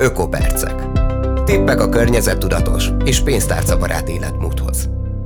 Ökopercek. Tippek a környezettudatos és pénztárcabarát életmódhoz.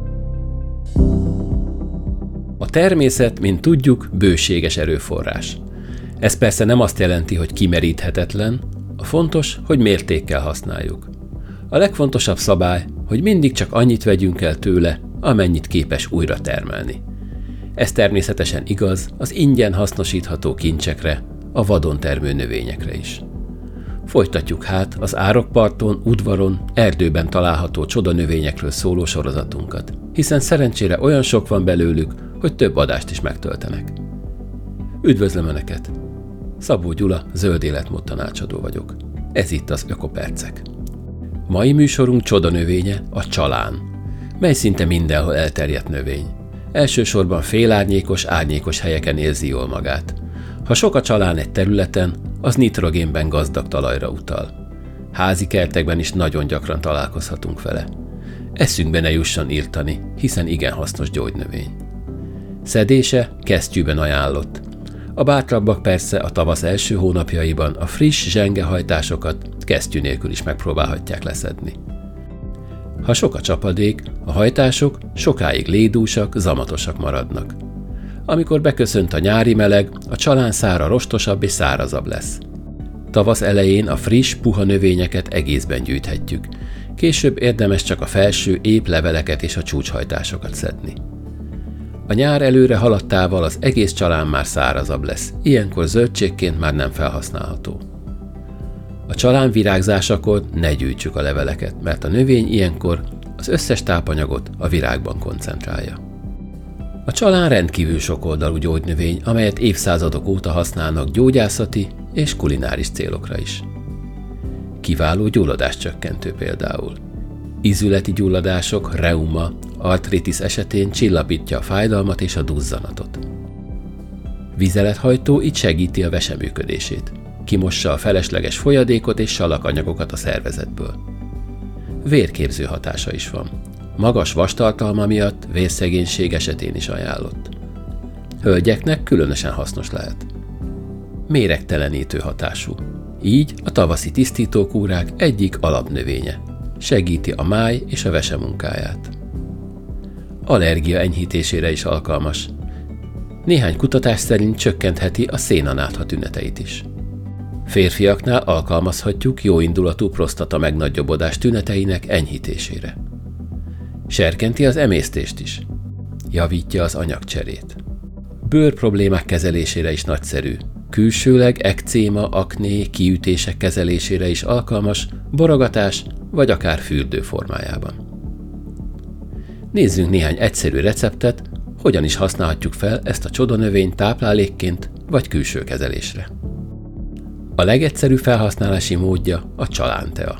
A természet, mint tudjuk, bőséges erőforrás. Ez persze nem azt jelenti, hogy kimeríthetetlen, a fontos, hogy mértékkel használjuk. A legfontosabb szabály, hogy mindig csak annyit vegyünk el tőle, amennyit képes újra termelni. Ez természetesen igaz az ingyen hasznosítható kincsekre, a vadon termő növényekre is. Folytatjuk hát az árokparton, udvaron, erdőben található csodanövényekről szóló sorozatunkat, hiszen szerencsére olyan sok van belőlük, hogy több adást is megtöltenek. Üdvözlöm Önöket! Szabó Gyula, zöld életmód tanácsadó vagyok. Ez itt az Ökopercek. Mai műsorunk csodanövénye a csalán, mely szinte mindenhol elterjedt növény. Elsősorban félárnyékos, árnyékos helyeken érzi jól magát. Ha sok a csalán egy területen, az nitrogénben gazdag talajra utal. Házi kertekben is nagyon gyakran találkozhatunk vele. Eszünkbe ne jusson írtani, hiszen igen hasznos gyógynövény. Szedése kesztyűben ajánlott. A bátrabbak persze a tavasz első hónapjaiban a friss zsengehajtásokat kesztyű nélkül is megpróbálhatják leszedni. Ha sok a csapadék, a hajtások sokáig lédúsak, zamatosak maradnak. Amikor beköszönt a nyári meleg, a csalán szára rostosabb és szárazabb lesz. Tavasz elején a friss, puha növényeket egészben gyűjthetjük. Később érdemes csak a felső ép leveleket és a csúcshajtásokat szedni. A nyár előre haladtával az egész csalán már szárazabb lesz, ilyenkor zöldségként már nem felhasználható. A csalán virágzásakor ne gyűjtsük a leveleket, mert a növény ilyenkor az összes tápanyagot a virágban koncentrálja. A csalán rendkívül sokoldalú gyógynövény, amelyet évszázadok óta használnak gyógyászati és kulináris célokra is. Kiváló gyulladáscsökkentő például. Ízületi gyulladások, reuma, artritis esetén csillapítja a fájdalmat és a duzzanatot. Vizelethajtó így segíti a vese működését. Kimossa a felesleges folyadékot és salakanyagokat a szervezetből. Vérképző hatása is van. Magas vastartalma miatt vérszegénység esetén is ajánlott. Hölgyeknek különösen hasznos lehet. Méregtelenítő hatású. Így a tavaszi tisztítókúrák egyik alapnövénye. Segíti a máj és a vese munkáját. Allergia enyhítésére is alkalmas. Néhány kutatás szerint csökkentheti a szénanátha tüneteit is. Férfiaknál alkalmazhatjuk jóindulatú prostata megnagyobbodás tüneteinek enyhítésére. Serkenti az emésztést is. Javítja az anyagcserét. Bőrproblémák kezelésére is nagyszerű. Külsőleg ekcéma, akné, kiütések kezelésére is alkalmas, borogatás vagy akár fürdő formájában. Nézzünk néhány egyszerű receptet, hogyan is használhatjuk fel ezt a csodanövényt táplálékként vagy külső kezelésre. A legegyszerűbb felhasználási módja a csalántea.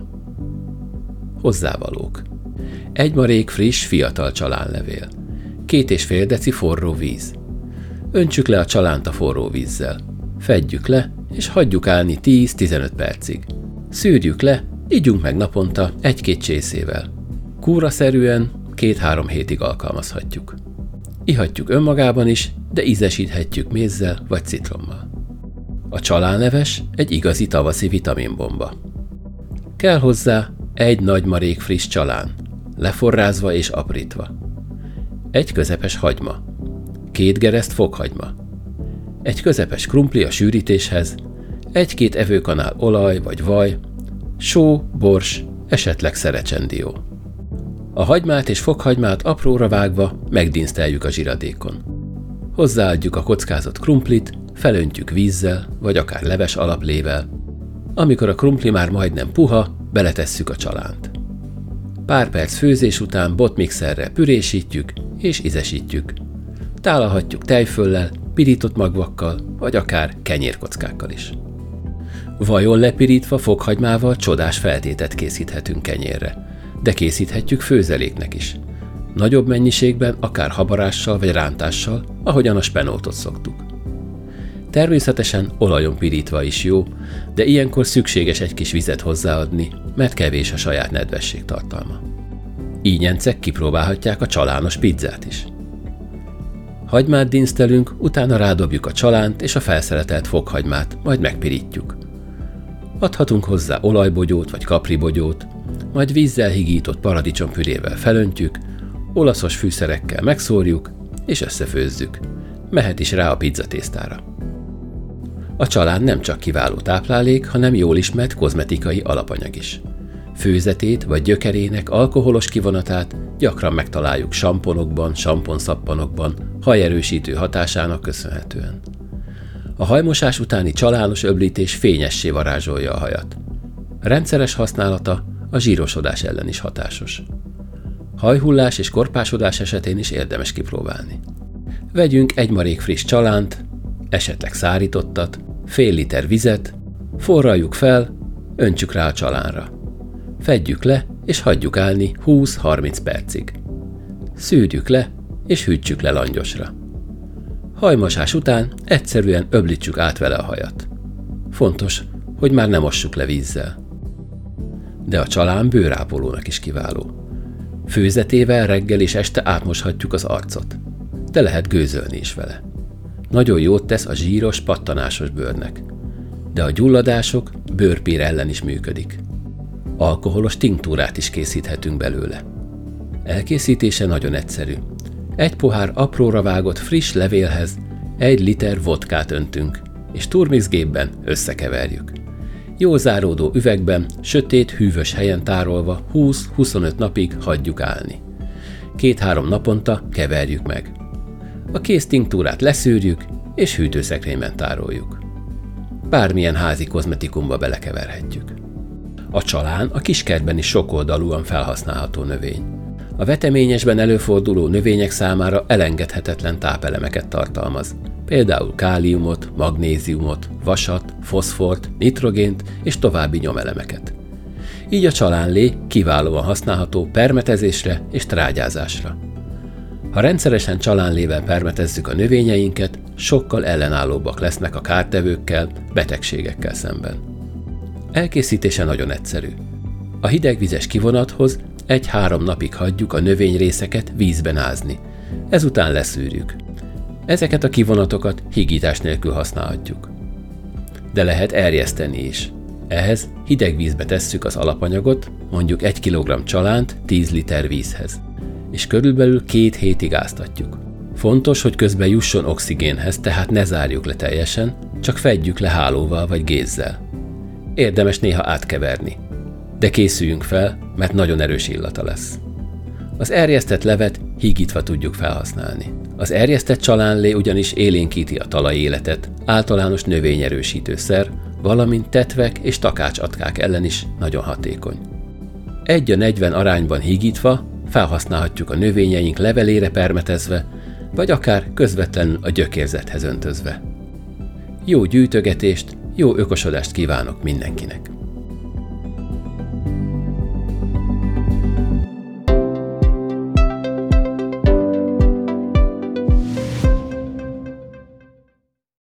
Hozzávalók: 1 marék friss, fiatal csalánlevél, 2,5 deci forró víz. Öntsük le a csalánt a forró vízzel. Fedjük le, és hagyjuk állni 10-15 percig. Szűrjük le, igyunk meg naponta 1-2 csészével. Kúraszerűen 2-3 hétig alkalmazhatjuk. Ihatjuk önmagában is, de ízesíthetjük mézzel vagy citrommal. A csalánleves egy igazi tavaszi vitaminbomba. Kell hozzá 1 nagy marék friss csalán, leforrázva és aprítva. 1 közepes hagyma, 2 gereszt fokhagyma, 1 közepes krumpli a sűrítéshez, 1-2 evőkanál olaj vagy vaj, só, bors, esetleg szerecsendió. A hagymát és fokhagymát apróra vágva megdinszteljük a zsiradékon. Hozzáadjuk a kockázott krumplit, felöntjük vízzel vagy akár leves alaplével. Amikor a krumpli már majdnem puha, beletesszük a csalánt. Pár perc főzés után botmixerrel pürésítjük és ízesítjük. Tálalhatjuk tejföllel, pirított magvakkal, vagy akár kenyérkockákkal is. Vajon lepirítva fokhagymával csodás feltétet készíthetünk kenyérre, de készíthetjük főzeléknek is. Nagyobb mennyiségben, akár habarással vagy rántással, ahogyan a spenótot szoktuk. Természetesen olajon pirítva is jó, de ilyenkor szükséges egy kis vizet hozzáadni, mert kevés a saját nedvesség tartalma. Ígyencek kipróbálhatják a csalános pizzát is. Hagymát dinsztelünk, utána rádobjuk a csalánt és a felszeretelt fokhagymát, majd megpirítjuk. Adhatunk hozzá olajbogyót vagy kapribogyót, majd vízzel higított paradicsompürével felöntjük, olaszos fűszerekkel megszórjuk és összefőzzük. Mehet is rá a pizzatésztára. A család nem csak kiváló táplálék, hanem jól ismert kozmetikai alapanyag is. Főzetét vagy gyökerének alkoholos kivonatát gyakran megtaláljuk samponokban, samponszappanokban, hajerősítő hatásának köszönhetően. A hajmosás utáni csalános öblítés fényessé varázsolja a hajat. Rendszeres használata a zsírosodás ellen is hatásos. Hajhullás és korpásodás esetén is érdemes kipróbálni. Vegyünk egy marék friss csalánt, esetleg szárítottat, fél liter vizet, forraljuk fel, öntsük rá a csalánra. Fedjük le, és hagyjuk állni 20-30 percig. Szűrjük le, és hűtsük le langyosra. Hajmosás után egyszerűen öblítsük át vele a hajat. Fontos, hogy már ne mossuk le vízzel. De a csalán bőrápolónak is kiváló. Főzetével reggel és este átmoshatjuk az arcot, de lehet gőzölni is vele. Nagyon jót tesz a zsíros, pattanásos bőrnek, de a gyulladások, bőrpír ellen is működik. Alkoholos tinktúrát is készíthetünk belőle. Elkészítése nagyon egyszerű. Egy pohár apróra vágott friss levélhez 1 liter vodkát öntünk, és turmixgépben összekeverjük. Jó záródó üvegben, sötét, hűvös helyen tárolva 20-25 napig hagyjuk állni. 2-3 naponta keverjük meg. A kész tinktúrát leszűrjük, és hűtőszekrényben tároljuk. Bármilyen házi kozmetikumba belekeverhetjük. A csalán a kiskertben is sokoldalúan felhasználható növény. A veteményesben előforduló növények számára elengedhetetlen tápelemeket tartalmaz, például káliumot, magnéziumot, vasat, foszfort, nitrogént és további nyomelemeket. Így a csalánlé kiválóan használható permetezésre és trágyázásra. Ha rendszeresen csalánlével permetezzük a növényeinket, sokkal ellenállóbbak lesznek a kártevőkkel, betegségekkel szemben. Elkészítése nagyon egyszerű. A hidegvizes kivonathoz 1-3 napig hagyjuk a növényrészeket vízben ázni, ezután leszűrjük. Ezeket a kivonatokat higítás nélkül használhatjuk. De lehet erjeszteni is. Ehhez hideg vízbe tesszük az alapanyagot, mondjuk 1 kg csalánt 10 liter vízhez, és körülbelül 2 hétig áztatjuk. Fontos, hogy közben jusson oxigénhez, tehát ne zárjuk le teljesen, csak fedjük le hálóval vagy gézzel. Érdemes néha átkeverni, de készüljünk fel, mert nagyon erős illata lesz. Az erjesztett levet hígítva tudjuk felhasználni. Az erjesztett csalánlé ugyanis élénkíti a talajéletet, általános növényerősítőszer, valamint tetvek és takácsatkák ellen is nagyon hatékony. 1:40 arányban hígítva felhasználhatjuk a növényeink levelére permetezve, vagy akár közvetlenül a gyökérzethez öntözve. Jó gyűjtögetést, jó ökosodást kívánok mindenkinek!